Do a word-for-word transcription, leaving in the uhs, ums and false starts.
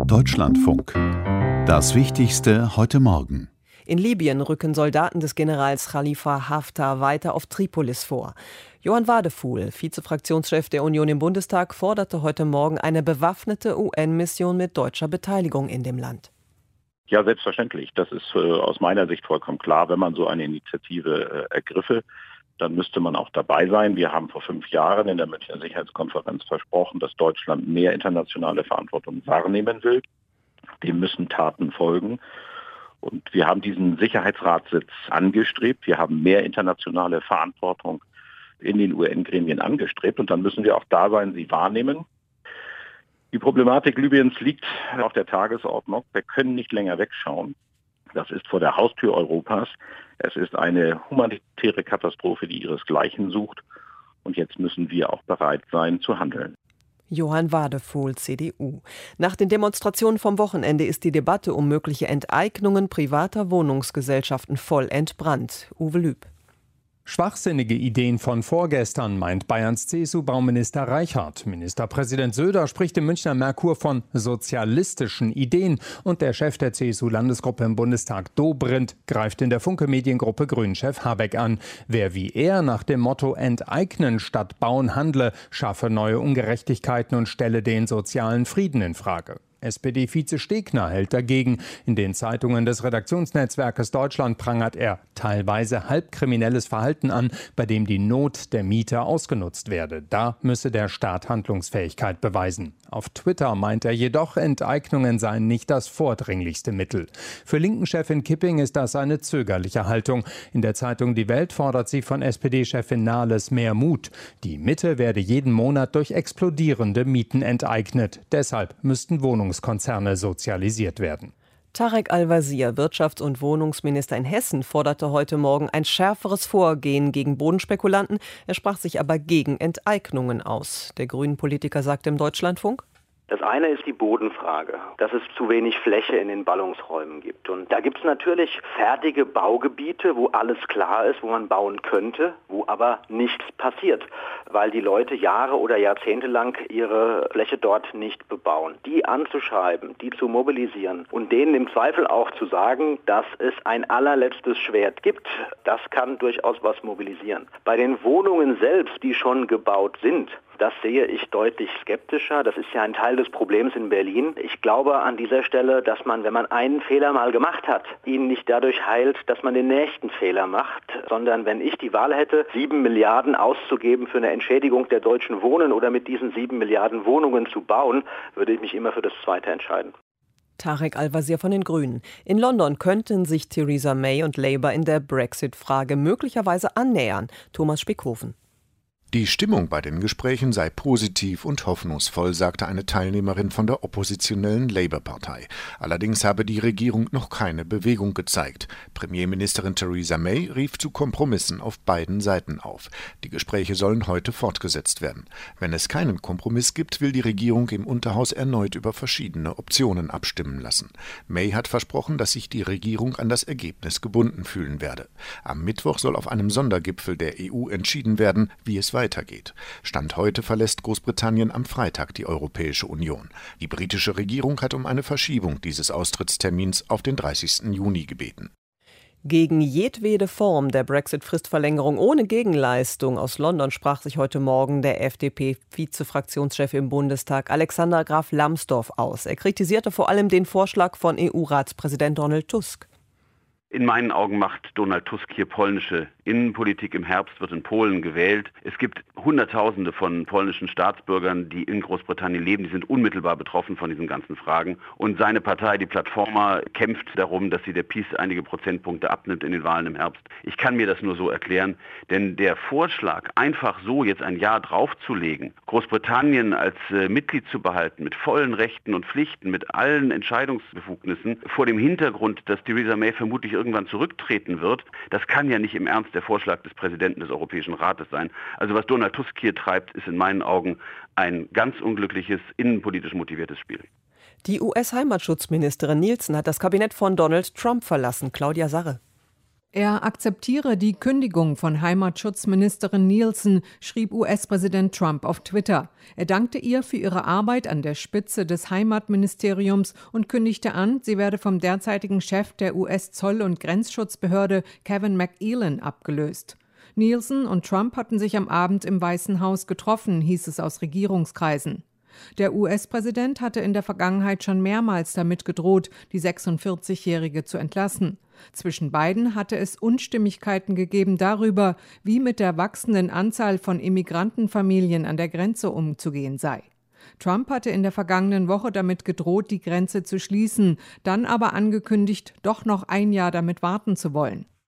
Deutschlandfunk. Das Wichtigste heute Morgen. In Libyen rücken Soldaten des Generals Khalifa Haftar weiter auf Tripolis vor. Johann Wadefuhl, Vizefraktionschef der Union im Bundestag, forderte heute Morgen eine bewaffnete U N-Mission mit deutscher Beteiligung in dem Land. Ja, selbstverständlich. Das ist äh, aus meiner Sicht vollkommen klar. Wenn man so eine Initiative äh, ergriffe, dann müsste man auch dabei sein. Wir haben vor fünf Jahren in der Münchner Sicherheitskonferenz versprochen, dass Deutschland mehr internationale Verantwortung wahrnehmen will. Dem müssen Taten folgen. Und wir haben diesen Sicherheitsratssitz angestrebt. Wir haben mehr internationale Verantwortung in den U N-Gremien angestrebt. Und dann müssen wir auch da sein, sie wahrnehmen. Die Problematik Libyens liegt auf der Tagesordnung. Wir können nicht länger wegschauen. Das ist vor der Haustür Europas. Es ist eine humanitäre Katastrophe, die ihresgleichen sucht. Und jetzt müssen wir auch bereit sein, zu handeln. Johann Wadefuhl, C D U. Nach den Demonstrationen vom Wochenende ist die Debatte um mögliche Enteignungen privater Wohnungsgesellschaften voll entbrannt. Uwe Lüb. Schwachsinnige Ideen von vorgestern, meint Bayerns C S U-Bauminister Reichart. Ministerpräsident Söder spricht im Münchner Merkur von sozialistischen Ideen. Und der Chef der C S U-Landesgruppe im Bundestag, Dobrindt, greift in der Funke-Mediengruppe Grünen-Chef Habeck an. Wer wie er nach dem Motto Enteignen statt Bauen handle, schaffe neue Ungerechtigkeiten und stelle den sozialen Frieden in Frage. S P D-Vize Stegner hält dagegen. In den Zeitungen des Redaktionsnetzwerkes Deutschland prangert er teilweise halbkriminelles Verhalten an, bei dem die Not der Mieter ausgenutzt werde. Da müsse der Staat Handlungsfähigkeit beweisen. Auf Twitter meint er jedoch, Enteignungen seien nicht das vordringlichste Mittel. Für Linken-Chefin Kipping ist das eine zögerliche Haltung. In der Zeitung Die Welt fordert sie von S P D-Chefin Nahles mehr Mut. Die Mitte werde jeden Monat durch explodierende Mieten enteignet. Deshalb müssten Wohnungen Konzerne sozialisiert werden. Tarek Al-Wazir, Wirtschafts- und Wohnungsminister in Hessen, forderte heute Morgen ein schärferes Vorgehen gegen Bodenspekulanten. Er sprach sich aber gegen Enteignungen aus. Der Grünen-Politiker sagte im Deutschlandfunk: Das eine ist die Bodenfrage, dass es zu wenig Fläche in den Ballungsräumen gibt. Und da gibt es natürlich fertige Baugebiete, wo alles klar ist, wo man bauen könnte, wo aber nichts passiert, weil die Leute Jahre oder Jahrzehnte lang ihre Fläche dort nicht bebauen. Die anzuschreiben, die zu mobilisieren und denen im Zweifel auch zu sagen, dass es ein allerletztes Schwert gibt, das kann durchaus was mobilisieren. Bei den Wohnungen selbst, die schon gebaut sind, das sehe ich deutlich skeptischer. Das ist ja ein Teil des Problems in Berlin. Ich glaube an dieser Stelle, dass man, wenn man einen Fehler mal gemacht hat, ihn nicht dadurch heilt, dass man den nächsten Fehler macht, sondern wenn ich die Wahl hätte, sieben Milliarden auszugeben für eine Entschädigung der Deutschen Wohnen oder mit diesen sieben Milliarden Wohnungen zu bauen, würde ich mich immer für das Zweite entscheiden. Tarek Al-Wazir von den Grünen. In London könnten sich Theresa May und Labour in der Brexit-Frage möglicherweise annähern. Thomas Spickhofen. Die Stimmung bei den Gesprächen sei positiv und hoffnungsvoll, sagte eine Teilnehmerin von der oppositionellen Labour-Partei. Allerdings habe die Regierung noch keine Bewegung gezeigt. Premierministerin Theresa May rief zu Kompromissen auf beiden Seiten auf. Die Gespräche sollen heute fortgesetzt werden. Wenn es keinen Kompromiss gibt, will die Regierung im Unterhaus erneut über verschiedene Optionen abstimmen lassen. May hat versprochen, dass sich die Regierung an das Ergebnis gebunden fühlen werde. Am Mittwoch soll auf einem Sondergipfel der E U entschieden werden, wie es weitergeht. weitergeht. Stand heute verlässt Großbritannien am Freitag die Europäische Union. Die britische Regierung hat um eine Verschiebung dieses Austrittstermins auf den dreißigsten Juni gebeten. Gegen jedwede Form der Brexit-Fristverlängerung ohne Gegenleistung aus London sprach sich heute Morgen der F D P-Vizefraktionschef im Bundestag Alexander Graf Lambsdorff aus. Er kritisierte vor allem den Vorschlag von E U-Ratspräsident Donald Tusk. In meinen Augen macht Donald Tusk hier polnische Innenpolitik. Im Herbst wird in Polen gewählt. Es gibt Hunderttausende von polnischen Staatsbürgern, die in Großbritannien leben. Die sind unmittelbar betroffen von diesen ganzen Fragen. Und seine Partei, die Platforma, kämpft darum, dass sie der PiS einige Prozentpunkte abnimmt in den Wahlen im Herbst. Ich kann mir das nur so erklären, denn der Vorschlag, einfach so jetzt ein Jahr draufzulegen, Großbritannien als äh, Mitglied zu behalten, mit vollen Rechten und Pflichten, mit allen Entscheidungsbefugnissen, vor dem Hintergrund, dass Theresa May vermutlich irgendwann zurücktreten wird, das kann ja nicht im Ernst der Vorschlag des Präsidenten des Europäischen Rates sein. Also was Donald Tusk hier treibt, ist in meinen Augen ein ganz unglückliches, innenpolitisch motiviertes Spiel. Die U S-Heimatschutzministerin Nielsen hat das Kabinett von Donald Trump verlassen. Claudia Sarre. Er akzeptiere die Kündigung von Heimatschutzministerin Nielsen, schrieb U S-Präsident Trump auf Twitter. Er dankte ihr für ihre Arbeit an der Spitze des Heimatministeriums und kündigte an, sie werde vom derzeitigen Chef der U S-Zoll- und Grenzschutzbehörde Kevin McElin abgelöst. Nielsen und Trump hatten sich am Abend im Weißen Haus getroffen, hieß es aus Regierungskreisen. Der U S-Präsident hatte in der Vergangenheit schon mehrmals damit gedroht, die sechsundvierzigjährige zu entlassen. Zwischen beiden hatte es Unstimmigkeiten gegeben darüber, wie mit der wachsenden Anzahl von Immigrantenfamilien an der Grenze umzugehen sei. Trump hatte in der vergangenen Woche damit gedroht, die Grenze zu schließen, dann aber angekündigt, doch noch ein Jahr damit warten zu wollen.